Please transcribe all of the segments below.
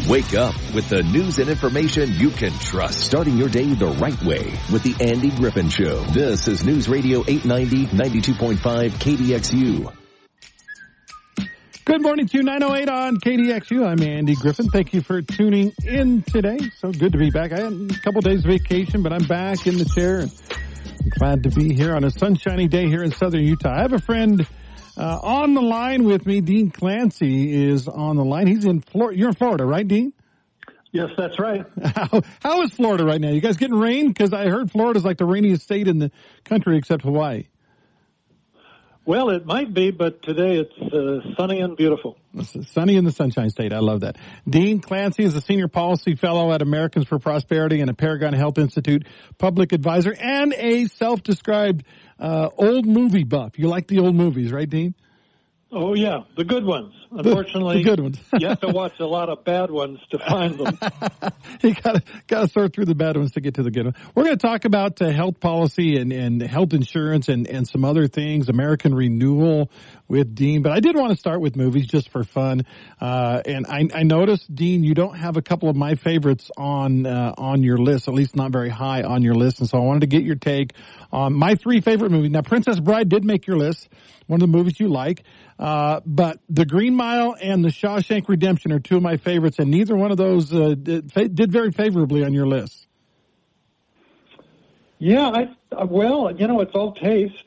Wake up with the news and information you can trust. Starting your day the right way with the Andy Griffin Show. This is News Radio 890, 92.5 KDXU. Good morning to 908 on KDXU. I'm Andy Griffin. Thank you for tuning in today. So good to be back. I had a couple days of vacation, but I'm back in the chair and I'm glad to be here on a sunshiny day here in southern Utah. I have a friend on the line with me. Dean Clancy is on the line. He's in Florida. You're in Florida, right, Dean? Yes, that's right. How is Florida right now? You guys getting rain? Because I heard Florida's like the rainiest state in the country except Hawaii. Well, it might be, but today it's sunny and beautiful. It's sunny in the Sunshine State. I love that. Dean Clancy is a senior policy fellow at Americans for Prosperity and a Paragon Health Institute public advisor and a self-described old movie buff. You like the old movies, right, Dean? Oh, yeah, the good ones. Unfortunately, the good ones. You have to watch a lot of bad ones to find them. You gotta sort through the bad ones to get to the good ones. We're going to talk about health policy and health insurance and some other things, American Renewal with Dean. But I did want to start with movies just for fun. And I noticed, Dean, you don't have a couple of my favorites on your list, at least not very high on your list. And so I wanted to get your take on my three favorite movies. Now, Princess Bride did make your list, one of the movies you like. But The Green Mile and The Shawshank Redemption are two of my favorites, and neither one of those did very favorably on your list. Yeah, well, you know, it's all taste.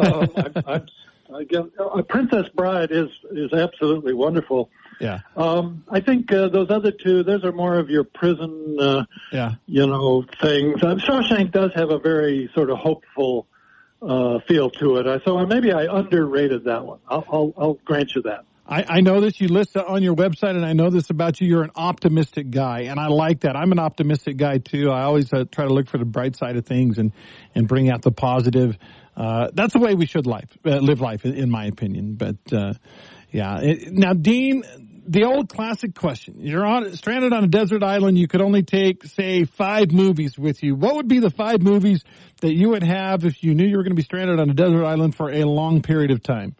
I guess Princess Bride is absolutely wonderful. Yeah. I think those other two, those are more of your prison, you know, things. Shawshank does have a very sort of hopeful feel to it. So maybe I underrated that one. I'll grant you that. I know this. You list it on your website, and I know this about you. You're an optimistic guy, and I like that. I'm an optimistic guy, too. I always try to look for the bright side of things and bring out the positive. That's the way we should live life, in my opinion. But, now, Dean, the old classic question. You're stranded on a desert island. You could only take, say, 5 movies with you. What would be the 5 movies that you would have if you knew you were going to be stranded on a desert island for a long period of time?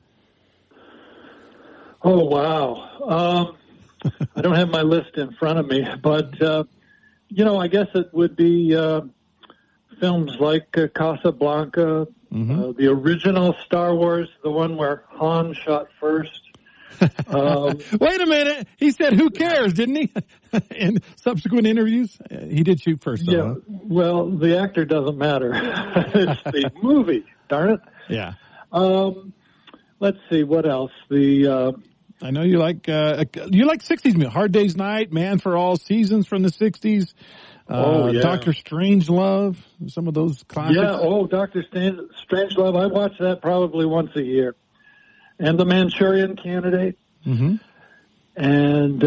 Oh, wow. I don't have my list in front of me, but, you know, I guess it would be films like Casablanca, the original Star Wars, the one where Han shot first. Wait a minute. He said, who cares, didn't he? In subsequent interviews, he did shoot first. Though, yeah. Well, the actor doesn't matter. It's the movie. Darn it. Yeah. Let's see. What else? I know you like 60s movies. Hard Day's Night, Man for All Seasons from the 60s. Dr. Strangelove, some of those classics. Yeah. Dr. Strangelove. I watch that probably once a year. And The Manchurian Candidate. Mm-hmm. And,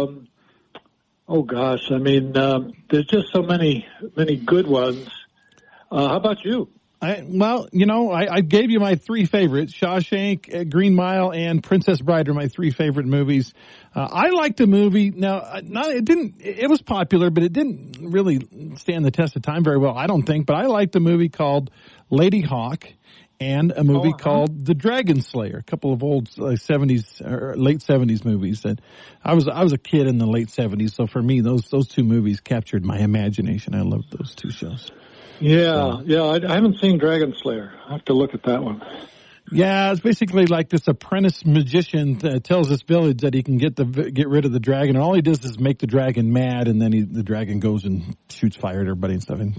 I mean, there's just so many good ones. How about you? I gave you my 3 favorites. Shawshank, Green Mile, and Princess Bride are my 3 favorite movies. I liked the movie. Now, it was popular, but it didn't really stand the test of time very well, I don't think. But I liked the movie called Lady Hawk and a movie called The Dragon Slayer, a couple of old 70s or late 70s movies that I was a kid in the late 70s. So for me, those 2 movies captured my imagination. I loved those 2 shows. Yeah. I haven't seen Dragon Slayer. I have to look at that one. Yeah, it's basically like this apprentice magician tells this village that he can get rid of the dragon, and all he does is make the dragon mad, and then the dragon goes and shoots fire at everybody and stuff. And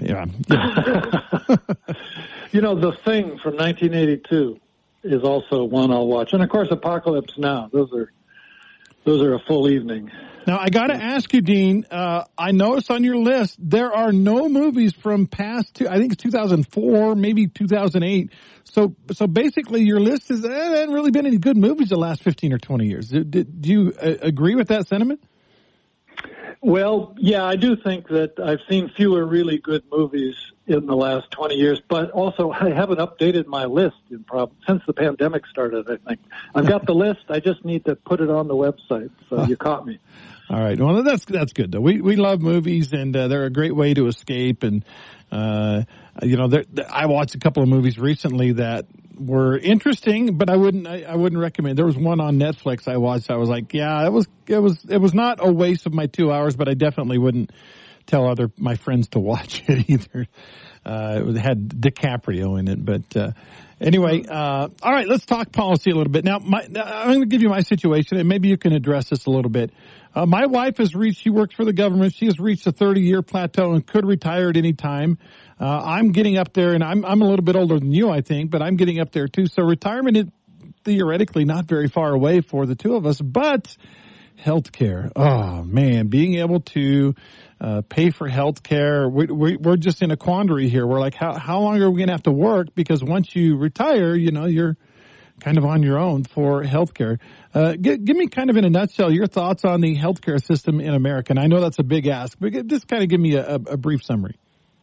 You know, The Thing from 1982 is also one I'll watch, and of course, Apocalypse Now. Those are a full evening. Now, I got to ask you, Dean, I noticed on your list there are no movies from past, I think it's 2004, maybe 2008. So basically your list is, there haven't really been any good movies the last 15 or 20 years. Do you agree with that sentiment? Well, yeah, I do think that I've seen fewer really good movies in the last 20 years, but also I haven't updated my list since the pandemic started, I think. I've got the list. I just need to put it on the website, so you caught me. All right. Well, that's good, though. We love movies, and they're a great way to escape. And, I watched a couple of movies recently that were interesting, but I wouldn't recommend. There was one on Netflix I watched. I was like, yeah, it was not a waste of my 2 hours, but I definitely wouldn't tell my friends to watch it either. It had DiCaprio in it, but anyway, all right, let's talk policy a little bit. Now, I'm going to give you my situation, and maybe you can address this a little bit. My wife she works for the government. She has reached a 30-year plateau and could retire at any time. I'm getting up there, and I'm a little bit older than you, I think, but I'm getting up there too. So retirement is theoretically not very far away for the two of us, but healthcare. Oh man, being able to pay for healthcare, we're just in a quandary here. We're like, how long are we going to have to work? Because once you retire, you're kind of on your own for healthcare. Give me kind of in a nutshell your thoughts on the healthcare system in America. And I know that's a big ask, but just kind of give me a brief summary.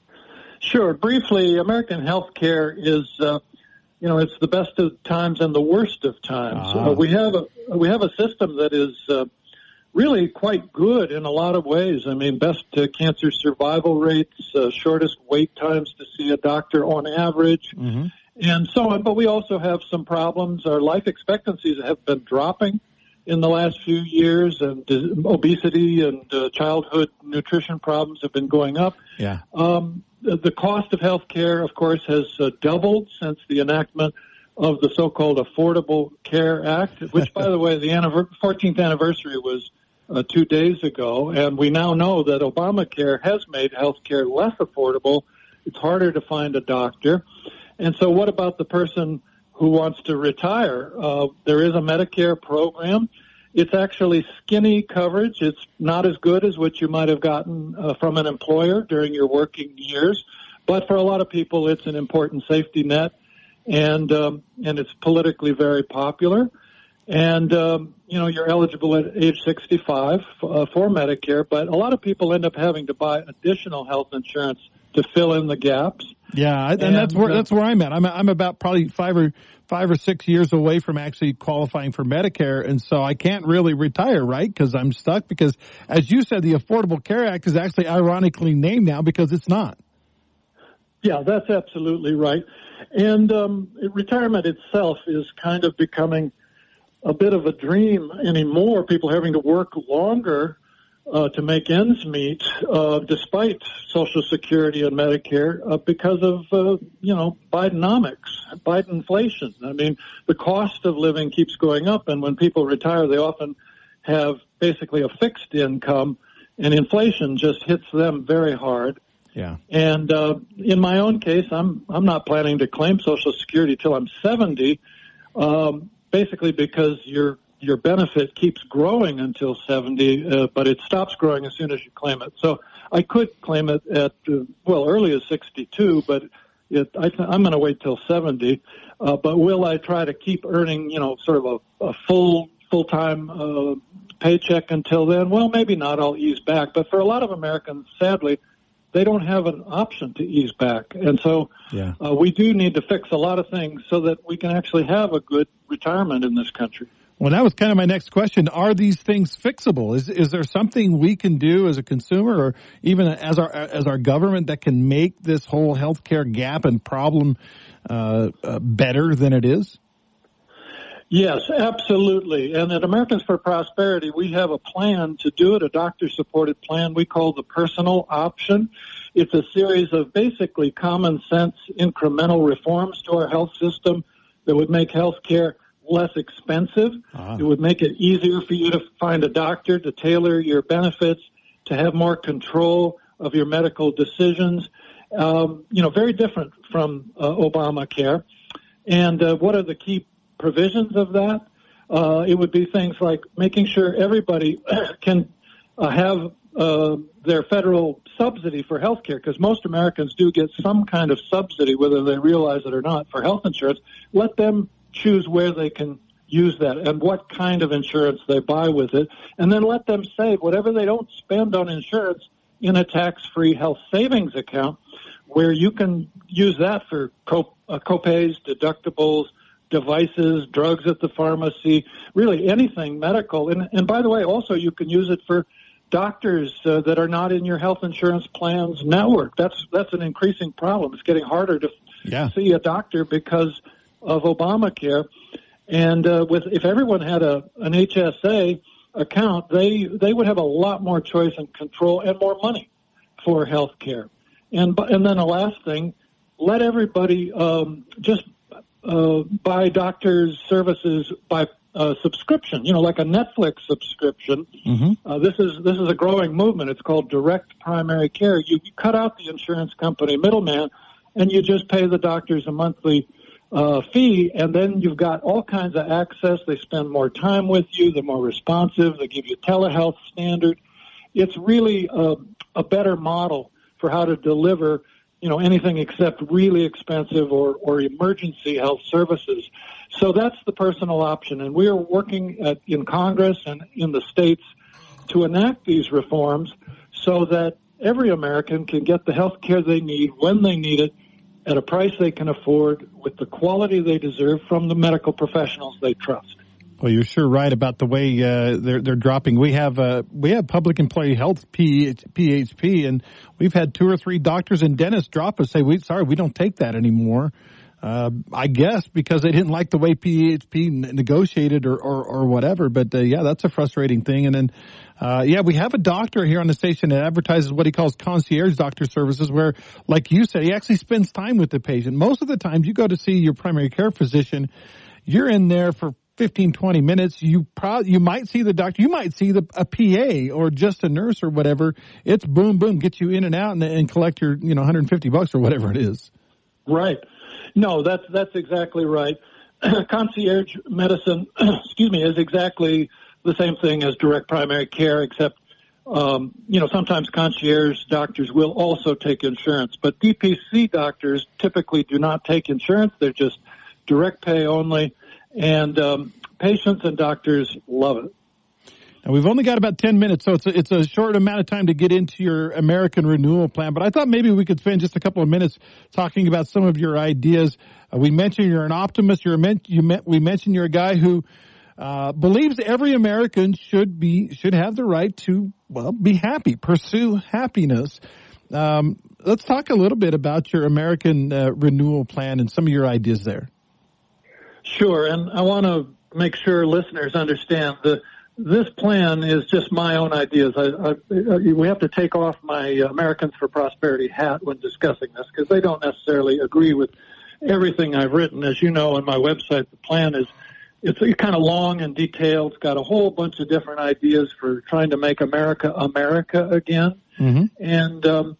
Sure. Briefly, American healthcare is, it's the best of times and the worst of times. We have a system that is really quite good in a lot of ways. I mean, best cancer survival rates, shortest wait times to see a doctor on average, and so on. But we also have some problems. Our life expectancies have been dropping in the last few years, and obesity and childhood nutrition problems have been going up. Yeah. The cost of health care, of course, has doubled since the enactment of the so-called Affordable Care Act, which, by the way, the 14th anniversary was 2 days ago, and we now know that Obamacare has made health care less affordable. It's harder to find a doctor. And so what about the person who wants to retire? There is a Medicare program. It's actually skinny coverage. It's not as good as what you might have gotten from an employer during your working years. But for a lot of people, it's an important safety net, and it's politically very popular. And, you're eligible at age 65 for Medicare, but a lot of people end up having to buy additional health insurance to fill in the gaps. Yeah, and that's where I'm at. I'm about probably five or 6 years away from actually qualifying for Medicare, and so I can't really retire, right? Because I'm stuck. Because, as you said, the Affordable Care Act is actually ironically named now because it's not. Yeah, that's absolutely right. And retirement itself is kind of becoming a bit of a dream anymore. People having to work longer to make ends meet, despite Social Security and Medicare, because of, Bidenomics, Bidenflation. I mean, the cost of living keeps going up, and when people retire, they often have basically a fixed income, and inflation just hits them very hard. Yeah. And in my own case, I'm not planning to claim Social Security till I'm 70, basically because your benefit keeps growing until 70, but it stops growing as soon as you claim it. So I could claim it at, early as 62, but I'm going to wait till 70. But will I try to keep earning, sort of a full-time paycheck until then? Well, maybe not. I'll ease back. But for a lot of Americans, sadly, they don't have an option to ease back. And so we do need to fix a lot of things so that we can actually have a good retirement in this country. Well, that was kind of my next question. Are these things fixable? Is there something we can do as a consumer or even as our government that can make this whole healthcare gap and problem better than it is? Yes, absolutely. And at Americans for Prosperity, we have a plan to do it, a doctor-supported plan we call the Personal Option. It's a series of basically common sense incremental reforms to our health system that would make health care less expensive. It would make it easier for you to find a doctor, to tailor your benefits, to have more control of your medical decisions. Very different from Obamacare. And what are the key provisions of that? It would be things like making sure everybody can have their federal subsidy for health care, because most Americans do get some kind of subsidy, whether they realize it or not, for health insurance. Let them choose where they can use that and what kind of insurance they buy with it, and then let them save whatever they don't spend on insurance in a tax-free health savings account where you can use that for copays, deductibles, devices, drugs at the pharmacy, really anything medical. And by the way, also you can use it for doctors that are not in your health insurance plan's network. That's an increasing problem. It's getting harder to see a doctor because of Obamacare. And if everyone had an HSA account, they would have a lot more choice and control and more money for health care. And then the last thing, let everybody just buy doctors' services by subscription, like a Netflix subscription. Mm-hmm. This is a growing movement. It's called direct primary care. You cut out the insurance company middleman, and you just pay the doctors a monthly fee, and then you've got all kinds of access. They spend more time with you. They're more responsive. They give you telehealth standard. It's really a better model for how to deliver, anything except really expensive or emergency health services. So that's the personal option, and we are working in Congress and in the states to enact these reforms so that every American can get the health care they need when they need it at a price they can afford with the quality they deserve from the medical professionals they trust. Well, you're sure right about the way they're dropping. We have public employee health PHP, and we've had 2 or 3 doctors and dentists drop us, say, we don't take that anymore. I guess because they didn't like the way PHP negotiated or whatever. But that's a frustrating thing. And then we have a doctor here on the station that advertises what he calls concierge doctor services, where, like you said, he actually spends time with the patient. Most of the times you go to see your primary care physician, you're in there for 15, 20 minutes. You might see the doctor. You might see a PA or just a nurse or whatever. It's boom, boom, get you in and out and collect your, $150 or whatever it is. Right. No, that's exactly right. Concierge medicine, is exactly the same thing as direct primary care, except, sometimes concierge doctors will also take insurance. But DPC doctors typically do not take insurance. They're just direct pay only. And patients and doctors love it. Now, we've only got about 10 minutes, so it's a short amount of time to get into your American Renewal Plan. But I thought maybe we could spend just a couple of minutes talking about some of your ideas. We mentioned you're an optimist. We mentioned you're a guy who believes every American should have the right to, be happy, pursue happiness. Let's talk a little bit about your American Renewal Plan and some of your ideas there. Sure, and I want to make sure listeners understand this plan is just my own ideas. We have to take off my Americans for Prosperity hat when discussing this because they don't necessarily agree with everything I've written. As you know, on my website, the plan it's kind of long and detailed. It's got a whole bunch of different ideas for trying to make America America again. Mm-hmm.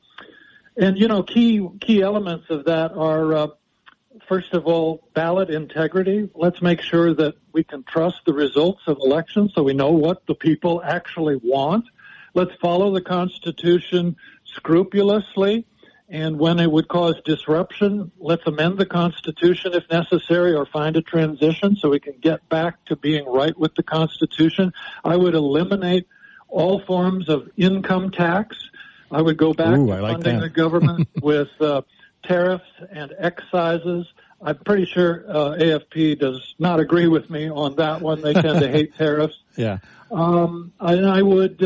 And key elements of that are first of all, ballot integrity. Let's make sure that we can trust the results of elections so we know what the people actually want. Let's follow the Constitution scrupulously, and when it would cause disruption, let's amend the Constitution if necessary or find a transition so we can get back to being right with the Constitution. I would eliminate all forms of income tax. I would go back to funding the government with tariffs and excises. I'm pretty sure AFP does not agree with me on that one. They tend to hate tariffs. Yeah. I would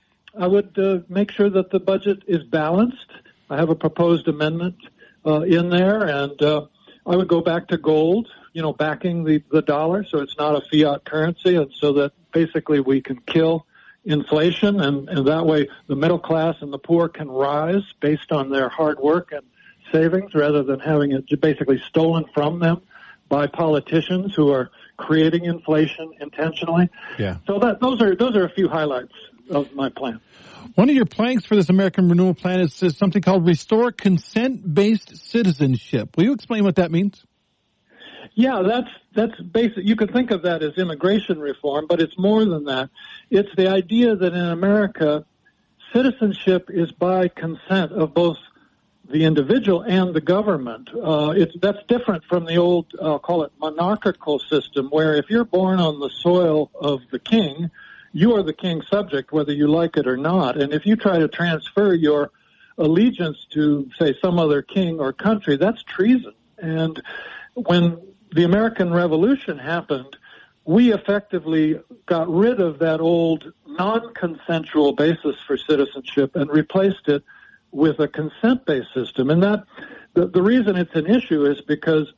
make sure that the budget is balanced. I have a proposed amendment in there, and I would go back to gold, backing the dollar so it's not a fiat currency, and so that basically we can kill inflation, and that way the middle class and the poor can rise based on their hard work and savings rather than having it basically stolen from them by politicians who are creating inflation intentionally. Yeah. So those are a few highlights of my plan. One of your planks for this American Renewal Plan is something called Restore Consent-Based Citizenship. Will you explain what that means? Yeah, that's basic. You could think of that as immigration reform, but it's more than that. It's the idea that in America, citizenship is by consent of both the individual and the government. That's different from the old, I'll call it monarchical system, where if you're born on the soil of the king, you are the king's subject, whether you like it or not. And if you try to transfer your allegiance to, say, some other king or country, that's treason. And when the American Revolution happened, we effectively got rid of that old non-consensual basis for citizenship and replaced it with a consent-based system. And that the reason it's an issue is because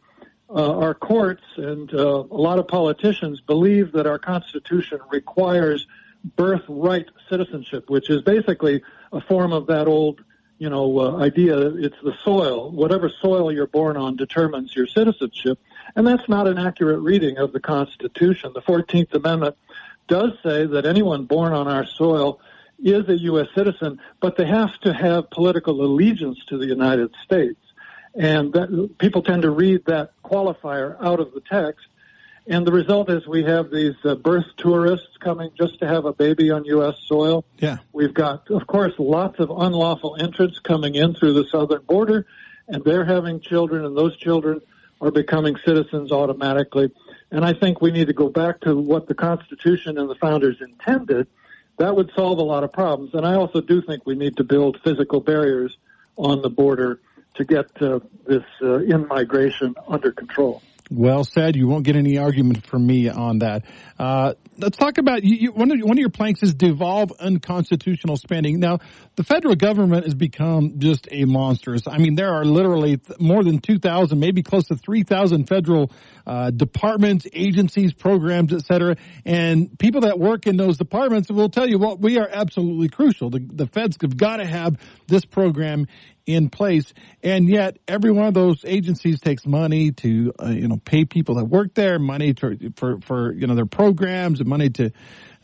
our courts and a lot of politicians believe that our Constitution requires birthright citizenship, which is basically a form of that old, idea. It's the soil. Whatever soil you're born on determines your citizenship. And that's not an accurate reading of the Constitution. The 14th Amendment does say that anyone born on our soil is a U.S. citizen, but they have to have political allegiance to the United States. And people tend to read that qualifier out of the text. And the result is we have these birth tourists coming just to have a baby on U.S. soil. Yeah. We've got, of course, lots of unlawful entrants coming in through the southern border, and they're having children, and those children are becoming citizens automatically. And I think we need to go back to what the Constitution and the founders intended. That would solve a lot of problems. And I also do think we need to build physical barriers on the border to get this in-migration under control. Well said. You won't get any argument from me on that. Let's talk about one of your planks is devolve unconstitutional spending. Now, the federal government has become just a monstrous. I mean, there are literally more than 2,000, maybe close to 3,000 federal departments, agencies, programs, et cetera. And people that work in those departments will tell you, well, we are absolutely crucial. The feds have got to have this program in place, and yet every one of those agencies takes money to pay people that work there, money for their programs, and money to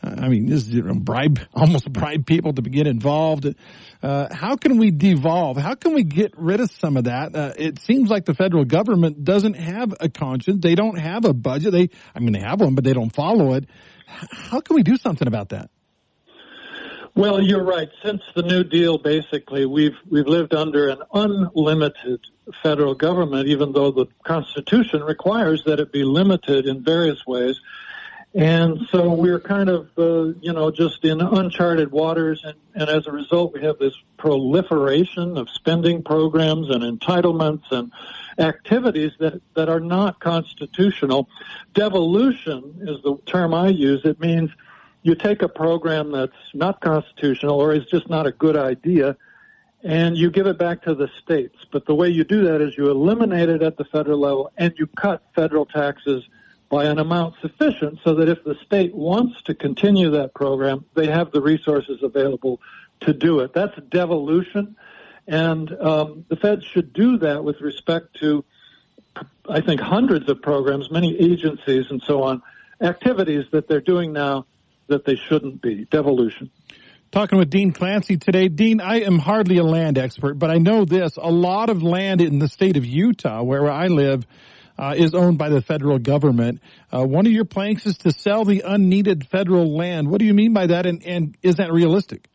bribe people to get involved. How can we devolve? How can we get rid of some of that? It seems like the federal government doesn't have a conscience. They don't have a budget. They have one, but they don't follow it. How can we do something about that? Well, you're right. Since the New Deal, basically, we've lived under an unlimited federal government, even though the Constitution requires that it be limited in various ways. And so we're kind of, just in uncharted waters. And as a result, we have this proliferation of spending programs and entitlements and activities that are not constitutional. Devolution is the term I use. It means you take a program that's not constitutional or is just not a good idea, and you give it back to the states. But the way you do that is you eliminate it at the federal level, and you cut federal taxes by an amount sufficient so that if the state wants to continue that program, they have the resources available to do it. That's devolution, and the feds should do that with respect to, I think, hundreds of programs, many agencies and so on, activities that they're doing now that they shouldn't be. Devolution. Talking with Dean Clancy today. Dean, I am hardly a land expert, but I know this. A lot of land in the state of Utah, where I live, is owned by the federal government. One of your planks is to sell the unneeded federal land. What do you mean by that, and is that realistic?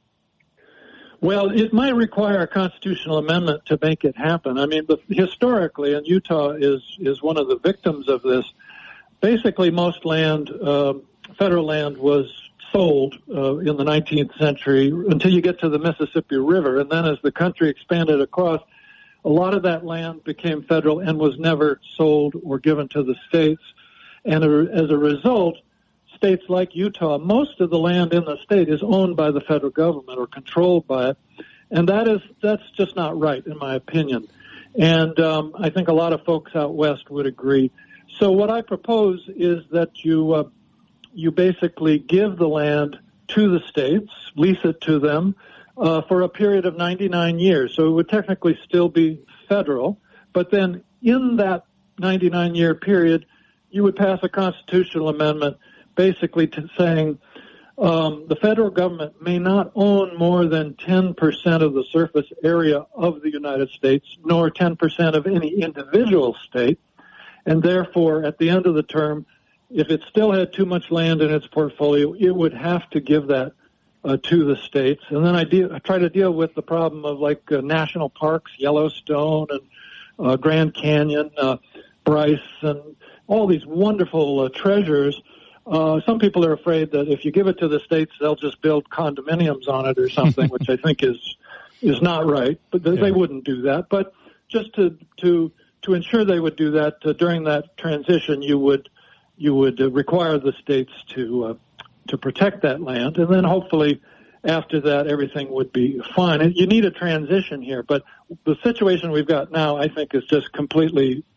Well, it might require a constitutional amendment to make it happen. I mean, historically, and Utah is one of the victims of this, basically most land, federal land, was sold in the 19th century until you get to the Mississippi River. And then as the country expanded across, a lot of that land became federal and was never sold or given to the states. And as a result, states like Utah, most of the land in the state is owned by the federal government or controlled by it. And that's just not right, in my opinion. And I think a lot of folks out west would agree. So what I propose is that you basically give the land to the states, lease it to them, for a period of 99 years. So it would technically still be federal, but then in that 99-year period, you would pass a constitutional amendment basically to saying the federal government may not own more than 10% of the surface area of the United States, nor 10% of any individual state, and therefore, at the end of the term, if it still had too much land in its portfolio, it would have to give that to the states. And then I try to deal with the problem of national parks, Yellowstone and Grand Canyon, Bryce, and all these wonderful treasures. Some people are afraid that if you give it to the states, they'll just build condominiums on it or something, which I think is not right. But they wouldn't do that. But just to ensure they would do that during that transition, you would require the states to protect that land, and then hopefully after that everything would be fine. And you need a transition here, but the situation we've got now, I think, is just completely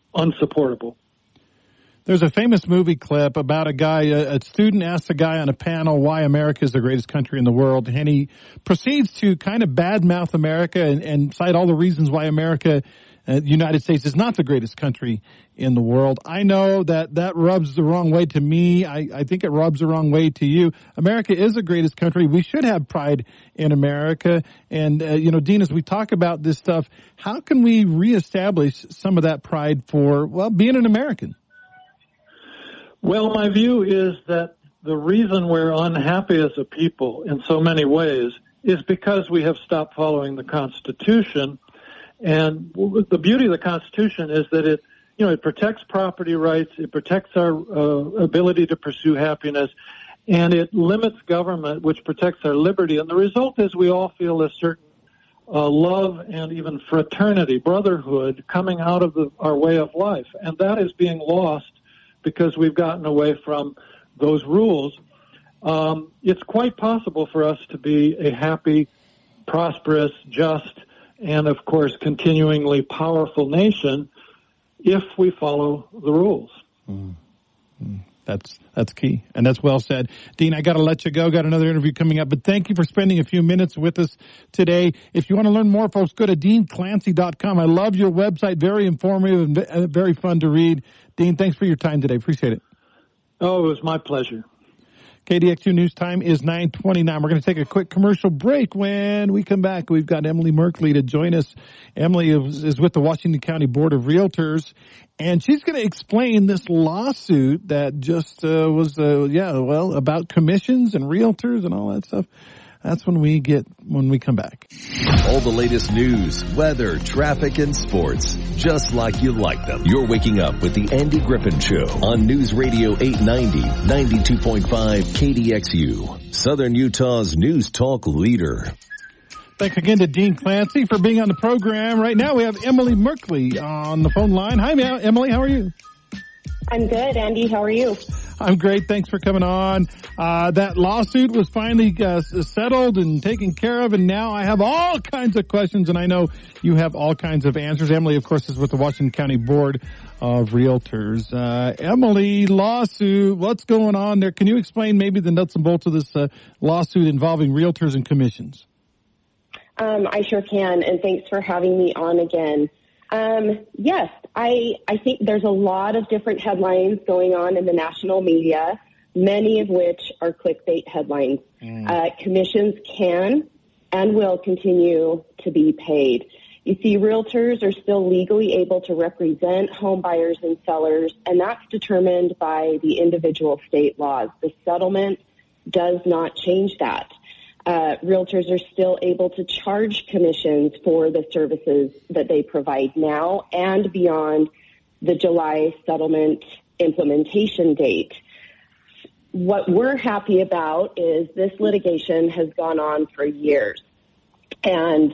unsupportable. There's a famous movie clip about a guy, a student asks a guy on a panel why America is the greatest country in the world, and he proceeds to kind of badmouth America and cite all the reasons why America, the United States, is not the greatest country in the world. I know that rubs the wrong way to me. I think it rubs the wrong way to you. America is the greatest country. We should have pride in America. And, Dean, as we talk about this stuff, how can we reestablish some of that pride for, well, being an American? Well, my view is that the reason we're unhappy as a people in so many ways is because we have stopped following the Constitution. And the beauty of the Constitution is that it protects property rights, it protects our ability to pursue happiness, and it limits government, which protects our liberty. And the result is we all feel a certain love and even fraternity, brotherhood, coming out of our way of life. And that is being lost because we've gotten away from those rules. It's quite possible for us to be a happy, prosperous, just, and of course continuingly powerful nation if we follow the rules. That's key, and that's well said. Dean, I got to let you go. Got another interview coming up, but thank you for spending a few minutes with us today. If you want to learn more, folks, go to DeanClancy.com. I love your website. Very informative and very fun to read. Dean, thanks for your time today. Appreciate it. Oh, it was my pleasure. KDXU News Time is 9:29. We're going to take a quick commercial break. When we come back, we've got Emily Merkley to join us. Emily is with the Washington County Board of Realtors, and she's going to explain this lawsuit that just was about commissions and realtors and all that stuff. That's when we come back. All the latest news, weather, traffic, and sports, just like you like them. You're waking up with the Andy Griffin Show on News Radio 890, 92.5 KDXU, Southern Utah's news talk leader. Thanks again to Dean Clancy for being on the program. Right now we have Emily Merkley on the phone line. Hi, Emily. How are you? I'm good, Andy. How are you? I'm great. Thanks for coming on. That lawsuit was finally settled and taken care of, and now I have all kinds of questions, and I know you have all kinds of answers. Emily, of course, is with the Washington County Board of Realtors. Emily, lawsuit, what's going on there? Can you explain maybe the nuts and bolts of this lawsuit involving realtors and commissions? I sure can, and thanks for having me on again. Yes, I think there's a lot of different headlines going on in the national media, many of which are clickbait headlines. Commissions can and will continue to be paid. You see, realtors are still legally able to represent home buyers and sellers, and that's determined by the individual state laws. The settlement does not change that. Realtors are still able to charge commissions for the services that they provide now and beyond the July settlement implementation date. What we're happy about is this litigation has gone on for years. And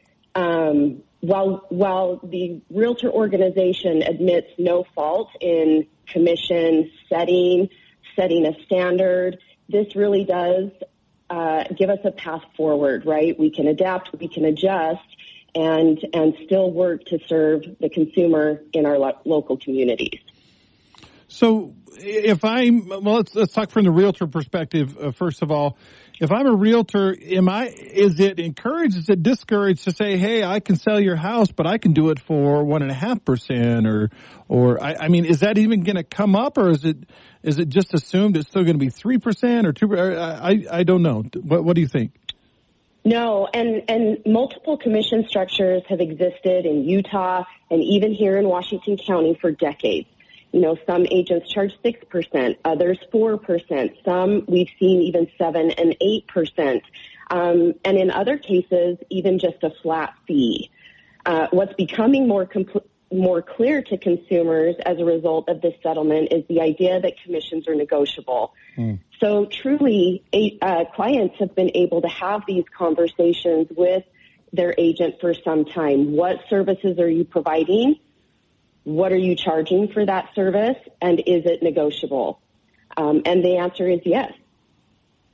while the realtor organization admits no fault in commission setting a standard, this really does give us a path forward, right? We can adapt, we can adjust, and still work to serve the consumer in our local communities. So let's talk from the realtor perspective, first of all. If I'm a realtor, is it encouraged, is it discouraged to say, hey, I can sell your house, but I can do it for 1.5%, or is that even going to come up, or is it just assumed it's still going to be 3% or 2%? I don't know. What do you think? No, and multiple commission structures have existed in Utah and even here in Washington County for decades. You know, some agents charge 6%, others 4%. Some we've seen even 7 and 8%. And in other cases, even just a flat fee. What's becoming more clear to consumers as a result of this settlement is the idea that commissions are negotiable. So truly, clients have been able to have these conversations with their agent for some time. What services are you providing? What are you charging for that service? And is it negotiable? And the answer is yes.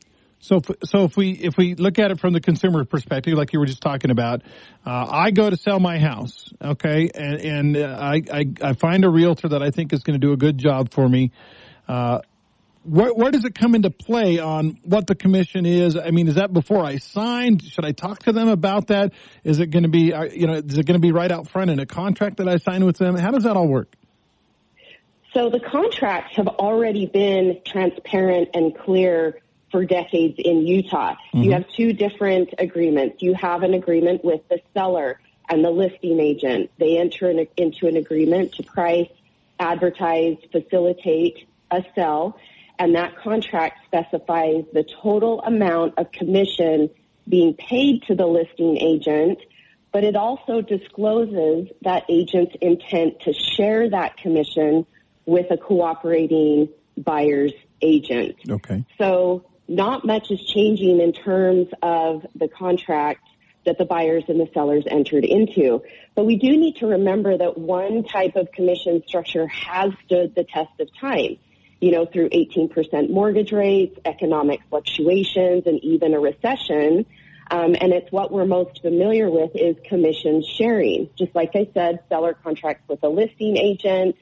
So if we look at it from the consumer perspective, like you were just talking about, I go to sell my house, okay, and I find a realtor that I think is going to do a good job for me. Where does it come into play on what the commission is? I mean, is that before I sign? Should I talk to them about that? Is it going to be, is it going to be right out front in a contract that I sign with them? How does that all work? So the contracts have already been transparent and clear for decades in Utah. Mm-hmm. You have two different agreements. You have an agreement with the seller and the listing agent. They enter into an agreement to price, advertise, facilitate a sell, and that contract specifies the total amount of commission being paid to the listing agent, but it also discloses that agent's intent to share that commission with a cooperating buyer's agent. Okay. So not much is changing in terms of the contract that the buyers and the sellers entered into. But we do need to remember that one type of commission structure has stood the test of time, through 18% mortgage rates, economic fluctuations, and even a recession. And it's what we're most familiar with is commission sharing. Just like I said, seller contracts with a listing agent.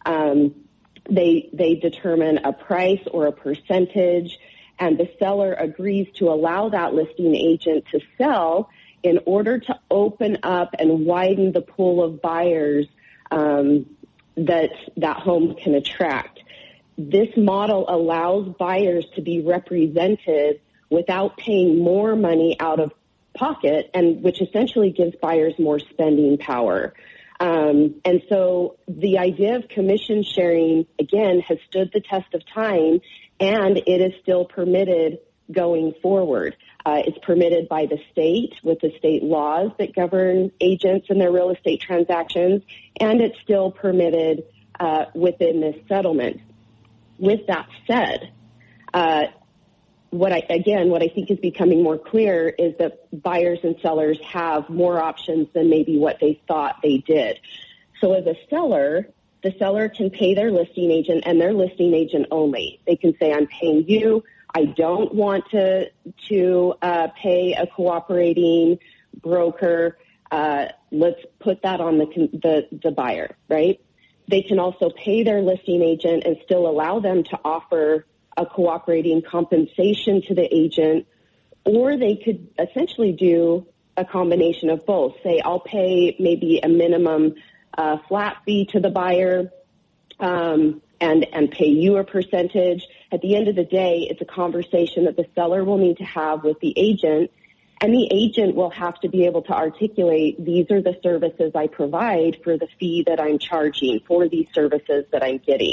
They determine a price or a percentage, and the seller agrees to allow that listing agent to sell in order to open up and widen the pool of buyers that home can attract. This model allows buyers to be represented without paying more money out of pocket, and which essentially gives buyers more spending power. And so the idea of commission sharing, again, has stood the test of time, and it is still permitted going forward. It's permitted by the state with the state laws that govern agents and their real estate transactions, and it's still permitted within this settlement. With that said, what I think is becoming more clear is that buyers and sellers have more options than maybe what they thought they did. So as a seller, the seller can pay their listing agent and their listing agent only. They can say, I'm paying you. I don't want to pay a cooperating broker. Let's put that on the buyer, right? They can also pay their listing agent and still allow them to offer a cooperating compensation to the agent, or they could essentially do a combination of both. Say, I'll pay maybe a minimum flat fee to the buyer and pay you a percentage. At the end of the day, it's a conversation that the seller will need to have with the agent, and the agent will have to be able to articulate, these are the services I provide for the fee that I'm charging for these services that I'm getting.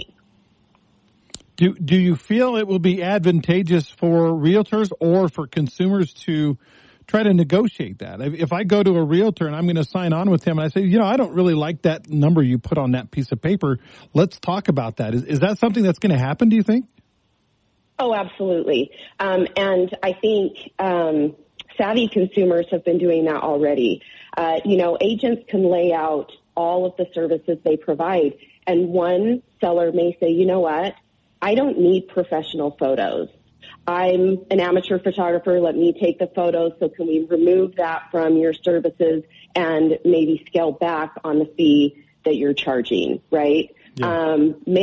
Do you feel it will be advantageous for realtors or for consumers to try to negotiate that? If I go to a realtor and I'm going to sign on with him and I say, I don't really like that number you put on that piece of paper, let's talk about that. Is that something that's going to happen, do you think? Oh, absolutely. And I think savvy consumers have been doing that already. Agents can lay out all of the services they provide, and one seller may say, you know what? I don't need professional photos. I'm an amateur photographer. Let me take the photos. So can we remove that from your services and maybe scale back on the fee that you're charging, right? Yeah.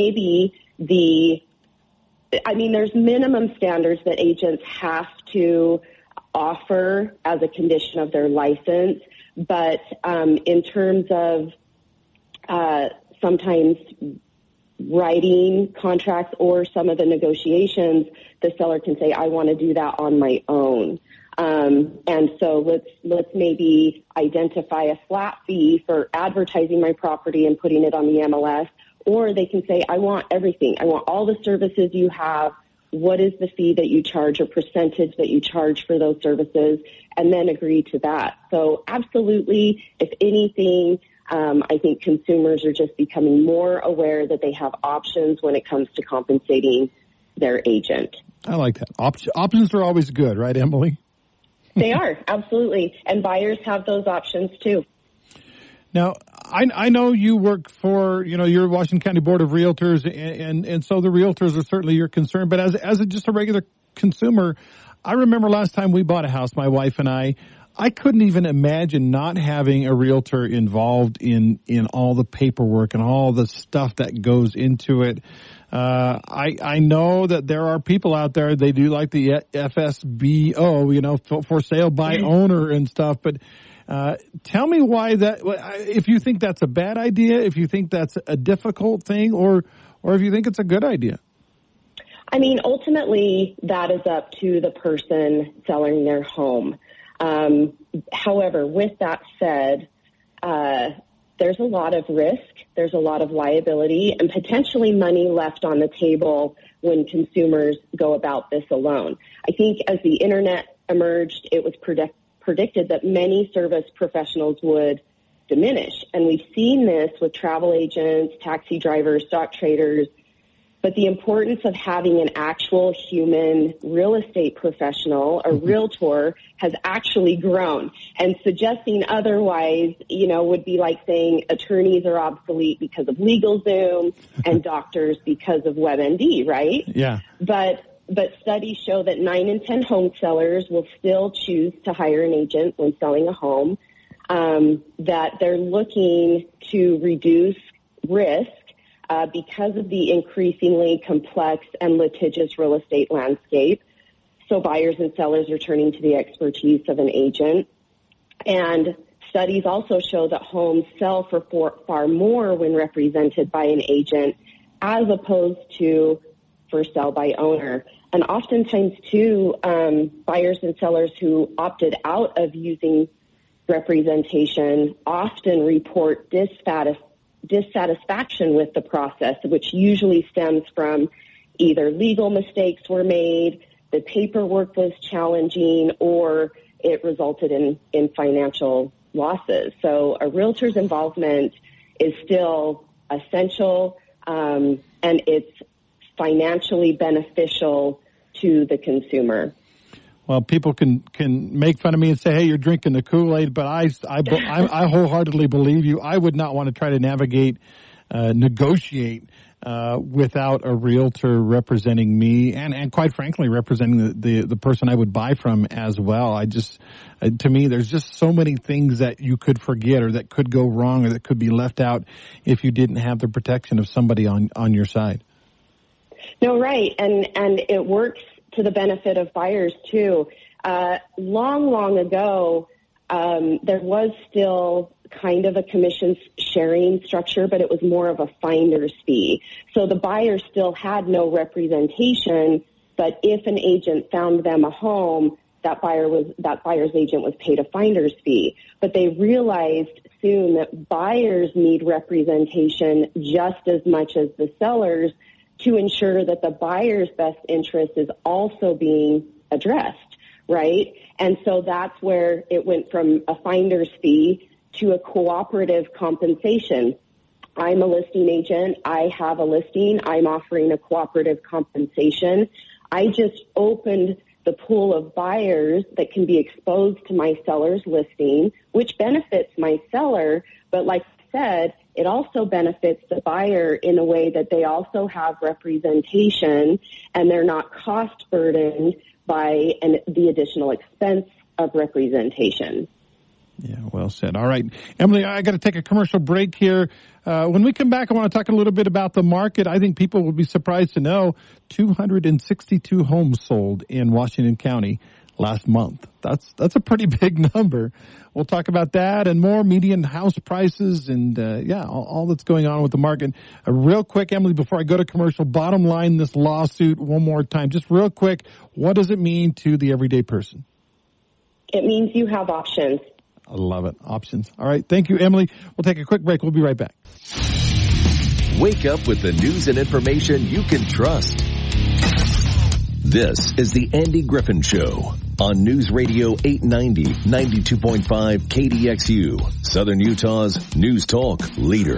There's minimum standards that agents have to offer as a condition of their license. But in terms of sometimes writing contracts or some of the negotiations, the seller can say, I want to do that on my own. And so let's maybe identify a flat fee for advertising my property and putting it on the MLS, or they can say, I want everything. I want all the services you have. What is the fee that you charge or percentage that you charge for those services? And then agree to that. So absolutely, if anything, I think consumers are just becoming more aware that they have options when it comes to compensating their agent. I like that. Options are always good, right, Emily? They are, absolutely. And buyers have those options too. Now, I know you work for, your Washington County Board of Realtors, and so the realtors are certainly your concern. But as just a regular consumer, I remember last time we bought a house, my wife and I couldn't even imagine not having a realtor involved in all the paperwork and all the stuff that goes into it. I know that there are people out there, they do like the FSBO, for sale by owner and stuff, but tell me why if you think that's a bad idea, if you think that's a difficult thing, or if you think it's a good idea. I mean, ultimately, that is up to the person selling their home. However, with that said, there's a lot of risk, there's a lot of liability, and potentially money left on the table when consumers go about this alone. I think as the internet emerged, it was predicted that many service professionals would diminish. And we've seen this with travel agents, taxi drivers, stock traders. But the importance of having an actual human real estate professional, a realtor, has actually grown. And suggesting otherwise, would be like saying attorneys are obsolete because of LegalZoom and doctors because of WebMD, right? Yeah. But studies show that 9 in 10 home sellers will still choose to hire an agent when selling a home, that they're looking to reduce risk because of the increasingly complex and litigious real estate landscape. So buyers and sellers are turning to the expertise of an agent. And studies also show that homes sell for far more when represented by an agent as opposed to for sale by owner. And oftentimes, too, buyers and sellers who opted out of using representation often report dissatisfaction with the process, which usually stems from either legal mistakes were made, the paperwork was challenging, or it resulted in financial losses. So a realtor's involvement is still essential, and it's financially beneficial to the consumer. Well, people can make fun of me and say, "Hey, you're drinking the Kool-Aid," but I wholeheartedly believe you. I would not want to try to negotiate without a realtor representing me, and quite frankly, representing the person I would buy from as well. To me, there's just so many things that you could forget, or that could go wrong, or that could be left out if you didn't have the protection of somebody on your side. No, right, and it works to the benefit of buyers, too. Long ago, there was still kind of a commission sharing structure, but it was more of a finder's fee. So the buyer still had no representation, but if an agent found them a home, that buyer's agent was paid a finder's fee. But they realized soon that buyers need representation just as much as the sellers to ensure that the buyer's best interest is also being addressed, right? And so that's where it went from a finder's fee to a cooperative compensation. I'm a listing agent. I have a listing. I'm offering a cooperative compensation. I just opened the pool of buyers that can be exposed to my seller's listing, which benefits my seller, but like I said, it also benefits the buyer in a way that they also have representation and they're not cost burdened by the additional expense of representation. Yeah, well said. All right, Emily, I got to take a commercial break here. When we come back, I want to talk a little bit about the market. I think people will be surprised to know 262 homes sold in Washington County last month. That's a pretty big number. We'll talk about that and more, median house prices and, all that's going on with the market. Real quick, Emily, before I go to commercial, bottom line, this lawsuit one more time. Just real quick, what does it mean to the everyday person? It means you have options. I love it. Options. All right. Thank you, Emily. We'll take a quick break. We'll be right back. Wake up with the news and information you can trust. This is the Andy Griffin Show on News Radio 890, 92.5 KDXU, Southern Utah's News Talk leader.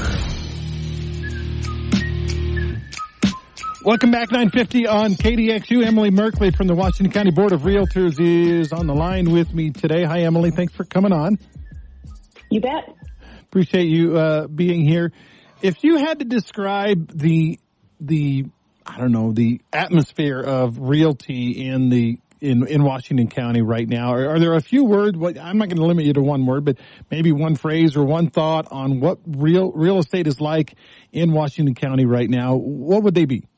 Welcome back, 950 on KDXU. Emily Merkley from the Washington County Board of Realtors is on the line with me today. Hi, Emily. Thanks for coming on. You bet. Appreciate you being here. If you had to describe the I don't know, the atmosphere of realty in Washington County right now? Are there a few words? I'm not going to limit you to one word, but maybe one phrase or one thought on what real estate is like in Washington County right now. What would they be?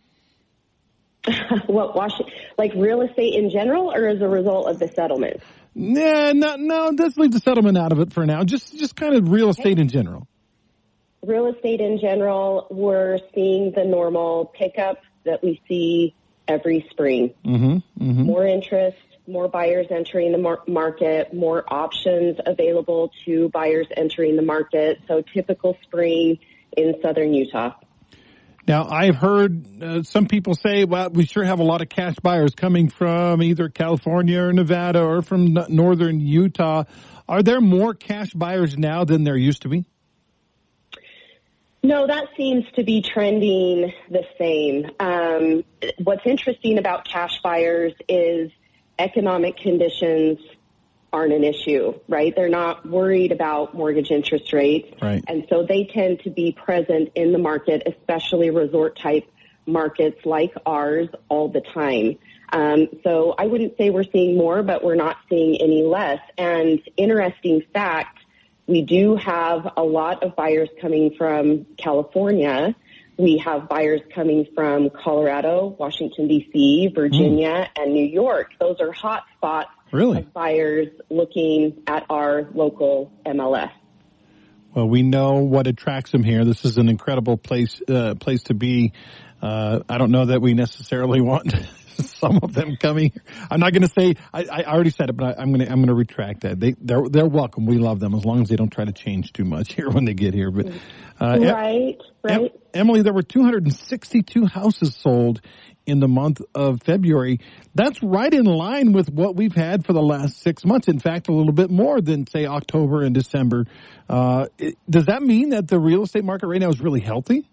Like real estate in general, or as a result of the settlement? No. Let's leave the settlement out of it for now. Just kind of real estate in general. Real estate in general, we're seeing the normal pickup that we see every spring. More interest, more buyers entering the market, more options available to buyers entering the market. So typical spring in southern Utah. Now, I've heard some people say, well, we sure have a lot of cash buyers coming from either California or Nevada or from northern Utah. Are there more cash buyers now than there used to be? No, that seems to be trending the same. What's interesting about cash buyers is economic conditions aren't an issue, right? They're not worried about mortgage interest rates. Right. And so they tend to be present in the market, especially resort-type markets like ours, all the time. So I wouldn't say we're seeing more, but we're not seeing any less. And interesting fact, we do have a lot of buyers coming from California. We have buyers coming from Colorado, Washington, D.C., Virginia, and New York. Those are hot spots of buyers looking at our local MLS. Well, we know what attracts them here. This is an incredible place to be. I don't know that we necessarily want some of them coming here. I'm not going to say, I already said it, but I'm going to retract that. They're welcome. We love them as long as they don't try to change too much here when they get here. But right. Emily, there were 262 houses sold in the month of February. That's right in line with what we've had for the last 6 months. In fact, a little bit more than, say, October and December. Does that mean that the real estate market right now is really healthy?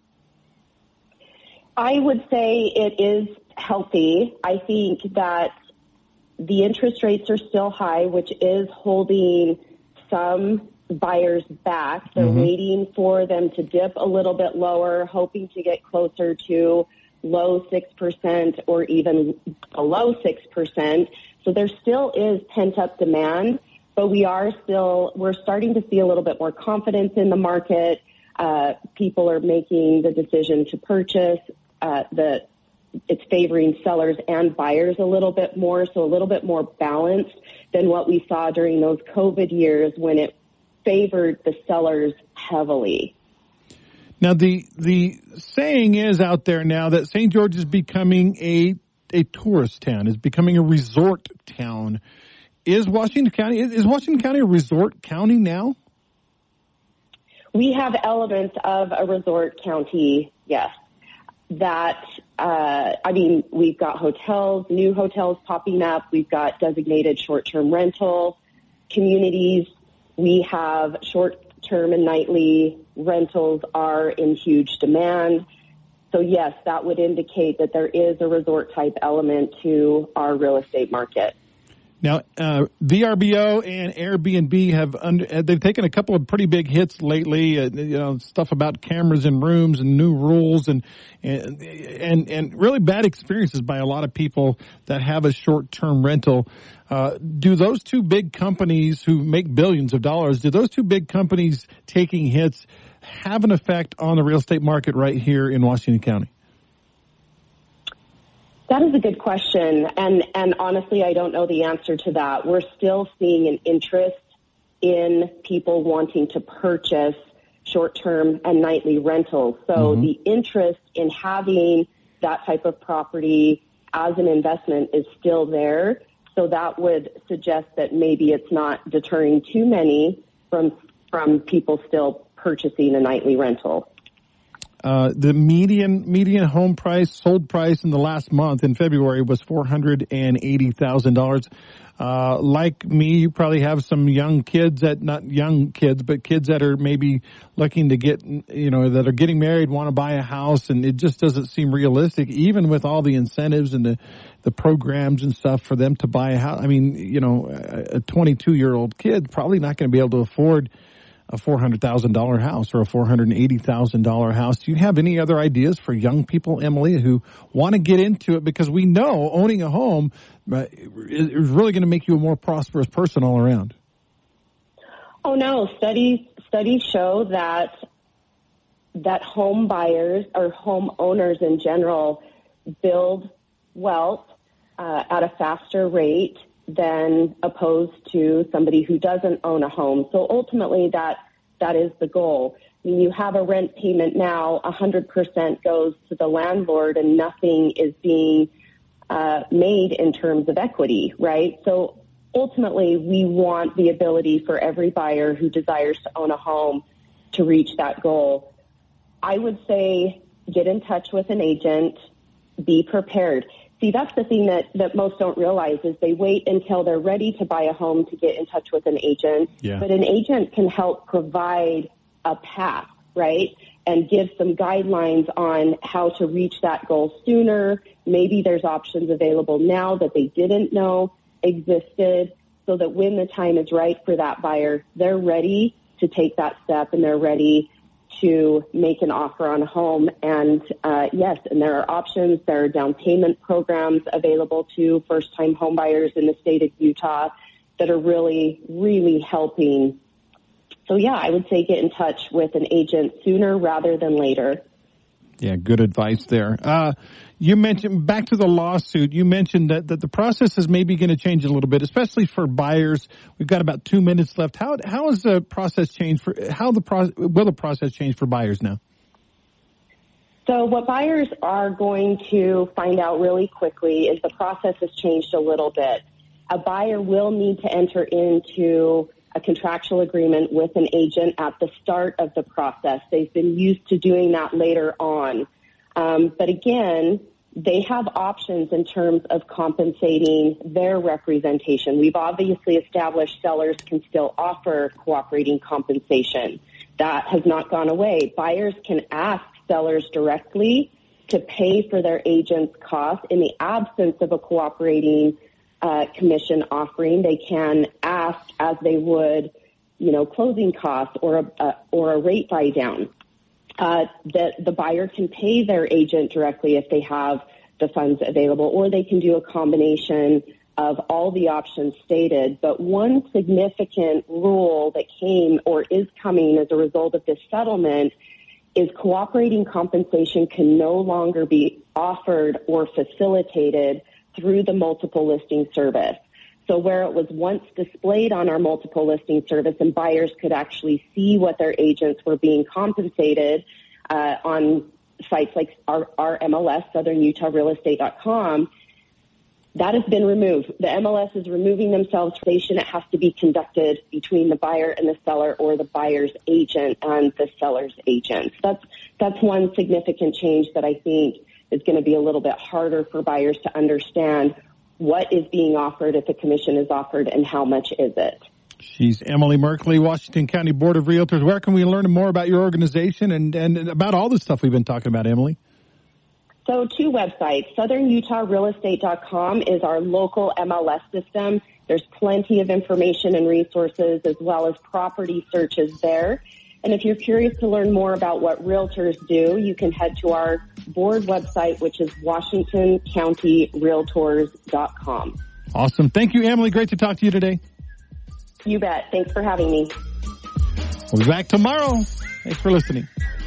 I would say it is healthy. I think that the interest rates are still high, which is holding some buyers back. They're waiting for them to dip a little bit lower, hoping to get closer to low 6% or even below 6%. So there still is pent-up demand, but we're starting to see a little bit more confidence in the market. People are making the decision to purchase. It's favoring sellers and buyers a little bit more, so a little bit more balanced than what we saw during those COVID years when it favored the sellers heavily. Now, the saying is out there now that St. George is becoming a tourist town, is becoming a resort town. Is Washington County a resort county now? We have elements of a resort county, yes. We've got hotels, new hotels popping up. We've got designated short-term rental communities. We have short-term and nightly rentals are in huge demand. So yes, that would indicate that there is a resort-type element to our real estate market. Now, VRBO and Airbnb they've taken a couple of pretty big hits lately. Stuff about cameras in rooms and new rules and really bad experiences by a lot of people that have a short-term rental. Do those two big companies who make billions of dollars, do those two big companies taking hits have an effect on the real estate market right here in Washington County? That is a good question, and honestly, I don't know the answer to that. We're still seeing an interest in people wanting to purchase short-term and nightly rentals. So the interest in having that type of property as an investment is still there. So that would suggest that maybe it's not deterring too many from people still purchasing a nightly rental. The median home price, sold price in the last month in February was $480,000. Like me, you probably have some young kids not young kids, but kids that are maybe looking to get, that are getting married, want to buy a house, and it just doesn't seem realistic, even with all the incentives and the programs and stuff for them to buy a house. I mean, a 22-year-old kid probably not going to be able to afford a $400,000 house or a $480,000 house. Do you have any other ideas for young people, Emily, who want to get into it? Because we know owning a home is really going to make you a more prosperous person all around. Oh, no. Studies show that home buyers or home owners in general build wealth at a faster rate than opposed to somebody who doesn't own a home. So ultimately that is the goal. When you have a rent payment now, 100% goes to the landlord and nothing is being made in terms of equity, right? So ultimately we want the ability for every buyer who desires to own a home to reach that goal. I would say get in touch with an agent, be prepared. See, that's the thing that most don't realize is they wait until they're ready to buy a home to get in touch with an agent. Yeah. But an agent can help provide a path, right, and give some guidelines on how to reach that goal sooner. Maybe there's options available now that they didn't know existed, so that when the time is right for that buyer, they're ready to take that step and they're ready to make an offer on a home. And yes, and there are options. There are down payment programs available to first-time home buyers in the state of Utah that are really, really helping. So yeah, I would say get in touch with an agent sooner rather than later. Yeah, good advice there. You mentioned, back to the lawsuit, you mentioned that the process is maybe going to change a little bit, especially for buyers. We've got about 2 minutes left. How has the process changed will the process change for buyers now? So what buyers are going to find out really quickly is the process has changed a little bit. A buyer will need to enter into a contractual agreement with an agent at the start of the process. They've been used to doing that later on. But again, they have options in terms of compensating their representation. We've obviously established sellers can still offer cooperating compensation. That has not gone away. Buyers can ask sellers directly to pay for their agent's costs. In the absence of a cooperating commission offering, they can ask as they would, closing costs or a rate buy down. That the buyer can pay their agent directly if they have the funds available, or they can do a combination of all the options stated. But one significant rule that came or is coming as a result of this settlement is cooperating compensation can no longer be offered or facilitated through the multiple listing service. So where it was once displayed on our multiple listing service and buyers could actually see what their agents were being compensated on sites like our MLS, SouthernUtahRealEstate.com, that has been removed. The MLS is removing themselves. It has to be conducted between the buyer and the seller, or the buyer's agent and the seller's agent. That's one significant change that I think is going to be a little bit harder for buyers to understand. What is being offered if a commission is offered, and how much is it? She's Emily Merkley, Washington County Board of Realtors. Where can we learn more about your organization and about all the stuff we've been talking about, Emily? So 2 websites. SouthernUtahRealEstate.com is our local MLS system. There's plenty of information and resources as well as property searches there. And if you're curious to learn more about what realtors do, you can head to our board website, which is WashingtonCountyRealtors.com. Awesome. Thank you, Emily. Great to talk to you today. You bet. Thanks for having me. We'll be back tomorrow. Thanks for listening.